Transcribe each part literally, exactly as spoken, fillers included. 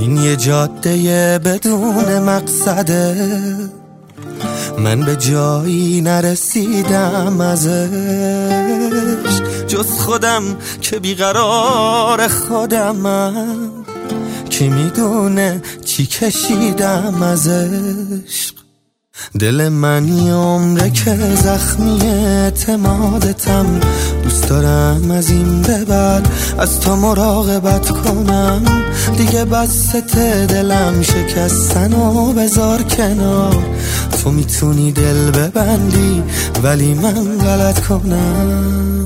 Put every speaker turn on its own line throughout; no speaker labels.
این یه جاده بدون مقصده، من به جایی نرسیدم ازش، جز خودم که بیقرار خودمم، کی میدونه چی کشیدم از عشق. دل من یه عمره که زخمی اعتمادتم، دوست دارم از این به بعد از تو مراقبت کنم، دیگه بسته دلم شکستن و بذار کنار، تو میتونی دل ببندی ولی من غلط کنم.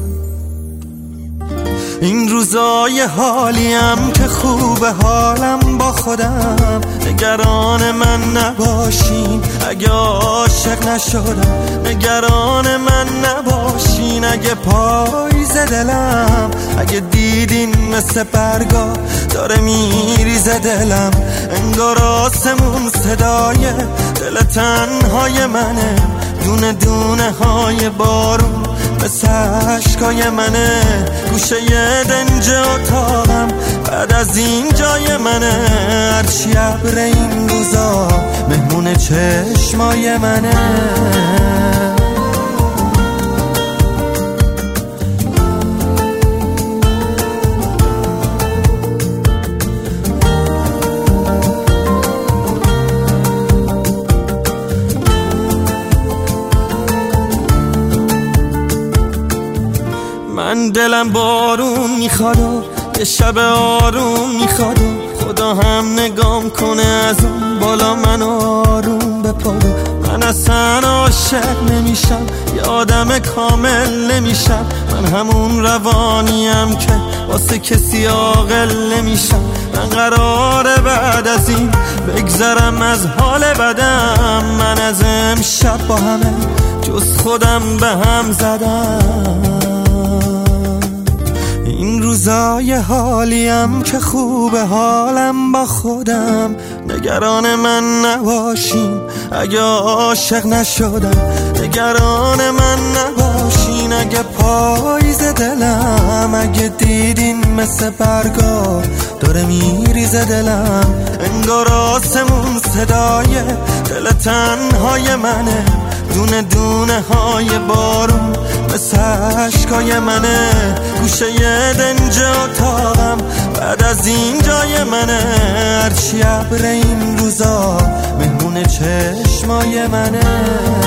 این روزای حالیم که خوبه حالم با خودم، نگران من نباشین اگه عاشق نشدم، نگران من نباشین اگه پاییز دلم، اگه دیدین مثل برگا داره میریزه دلم، انگار آسمون صدای دل تنهای منه، دونه دونه های بارون مثل عشقای منه، گوشه یه دنج اتاقم بعد از این جای منه، هرچی ابر این روزا مهمون چشمای منه. من دلم بارون میخواد و یه شب آروم میخواد و خدا هم نگام کنه از اون بالا من آروم بپاره. من اصلا عاشق نمیشم، یه آدم کامل نمیشم، من همون روانیم که واسه کسی عاقل نمیشم. من قراره بعد از این بگذرم از حال بدم، من از امشب با همه جز خودم به هم زدم. این روزای حالیم که خوبه حالم با خودم، نگران من نباشین اگه عاشق نشدم، نگران من نباشین اگه پاییز دلم، اگه دیدین مثل برگا داره میریزه دلم، انگار آسمون صدای دل تنهای منه، دونه دونه های بارون مثل عشقای منه، گوشه یه دنج اتاقم بعد از این جای منه، هرچی ابر این روزا مهمون چشمای منه.